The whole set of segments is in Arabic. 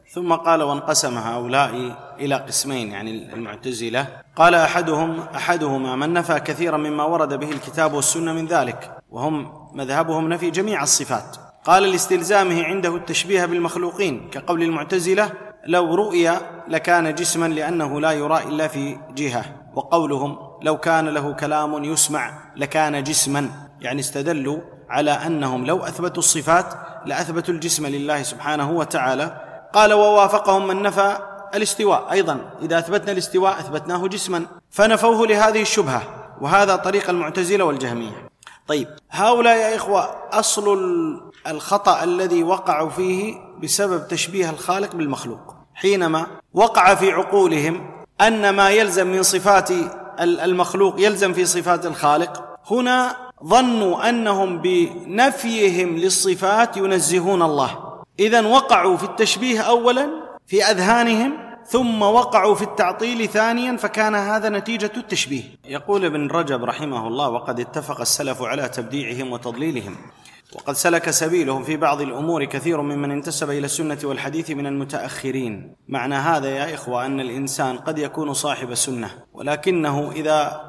ثم قال: وانقسم هؤلاء إلى قسمين، يعني المعتزلة. قال: أحدهما من نفى كثيرا مما ورد به الكتاب والسنة من ذلك، وهم مذهبهم نفي جميع الصفات. قال: لاستلزامه عنده التشبيه بالمخلوقين، كقول المعتزلة: لو رؤي لكان جسما لأنه لا يرى إلا في جهة. وقولهم: لو كان له كلام يسمع لكان جسما، يعني استدلوا على أنهم لو أثبتوا الصفات لأثبتوا الجسم لله سبحانه وتعالى. قال: ووافقهم من نفى الاستواء أيضا، إذا أثبتنا الاستواء أثبتناه جسما، فنفوه لهذه الشبهة، وهذا طريق المعتزلة والجهمية. طيب، هؤلاء يا إخوة أصل الخطأ الذي وقعوا فيه بسبب تشبيه الخالق بالمخلوق، حينما وقع في عقولهم أن ما يلزم من صفات المخلوق يلزم في صفات الخالق. هنا ظنوا أنهم بنفيهم للصفات ينزهون الله، إذن وقعوا في التشبيه أولا في أذهانهم، ثم وقعوا في التعطيل ثانيا، فكان هذا نتيجة التشبيه. يقول ابن رجب رحمه الله: وقد اتفق السلف على تبديعهم وتضليلهم، وقد سلك سبيلهم في بعض الأمور كثير ممن انتسب إلى السنة والحديث من المتأخرين. معنى هذا يا إخوة أن الإنسان قد يكون صاحب سنة، ولكنه إذا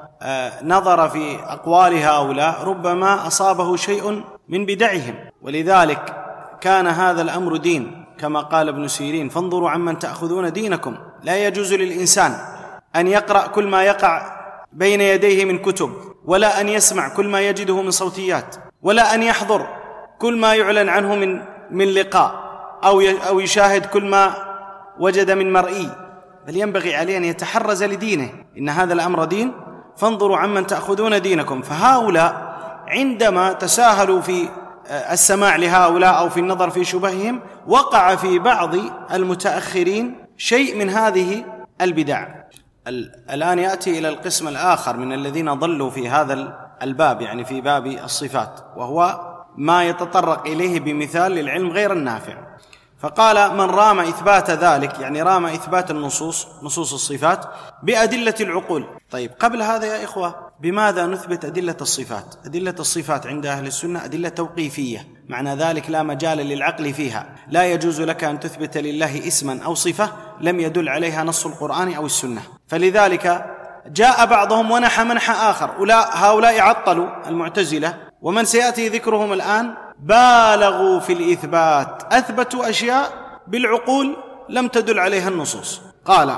نظر في أقوال هؤلاء ربما أصابه شيء من بدعهم، ولذلك كان هذا الأمر دين، كما قال ابن سيرين: فانظروا عمن تأخذون دينكم. لا يجوز للإنسان أن يقرأ كل ما يقع بين يديه من كتب، ولا أن يسمع كل ما يجده من صوتيات، ولا أن يحضر كل ما يعلن عنه من لقاء، أو يشاهد كل ما وجد من مرئي، بل ينبغي عليه أن يتحرز لدينه، إن هذا الأمر دين، فانظروا عمن تأخذون دينكم. فهؤلاء عندما تساهلوا في السماع لهؤلاء أو في النظر في شبههم، وقع في بعض المتأخرين شيء من هذه البدع. الآن يأتي إلى القسم الآخر من الذين ضلوا في هذا الباب، يعني في باب الصفات، وهو ما يتطرق إليه بمثال للعلم غير النافع. فقال: من رام إثبات ذلك، يعني رام إثبات نصوص الصفات بأدلة العقول. طيب، قبل هذا يا إخوة بماذا نثبت أدلة الصفات؟ أدلة الصفات عند أهل السنة أدلة توقيفية، معنى ذلك لا مجال للعقل فيها. لا يجوز لك أن تثبت لله اسما أو صفة لم يدل عليها نص القرآن أو السنة. فلذلك جاء بعضهم ونحى منحى آخر، هؤلاء عطلوا المعتزلة، ومن سيأتي ذكرهم الآن بالغوا في الإثبات، أثبتوا أشياء بالعقول لم تدل عليها النصوص. قال: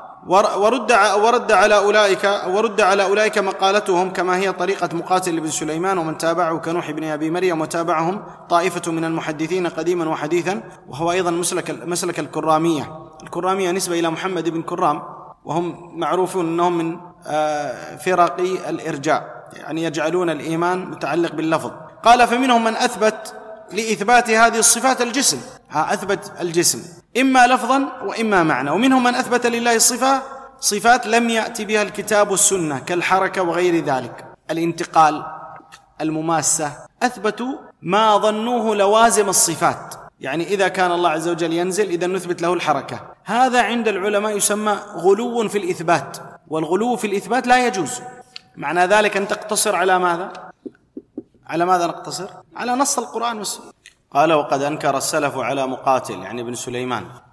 ورد على أولئك مقالتهم كما هي طريقة مقاتل بن سليمان ومن تابعه كنوح بن أبي مريم، وتابعهم طائفة من المحدثين قديما وحديثا، وهو أيضا مسلك الكرامية نسبة إلى محمد بن كرام، وهم معروفون أنهم من فرق الإرجاء، يعني يجعلون الإيمان متعلق باللفظ. قال: فمنهم من أثبت لإثبات هذه الصفات الجسم، أثبت الجسم إما لفظا وإما معنى، ومنهم من أثبت لله صفات لم يأتي بها الكتاب والسنة، كالحركة وغير ذلك، الانتقال، المماسة، أثبتوا ما ظنوه لوازم الصفات، يعني إذا كان الله عز وجل ينزل إذا نثبت له الحركة. هذا عند العلماء يسمى غلو في الإثبات، والغلو في الإثبات لا يجوز. معنى ذلك أن تقتصر على ماذا؟ على ماذا نقتصر؟ على نص القرآن والسنة. قال: وقد أنكر السلف على مقاتل، يعني ابن سليمان،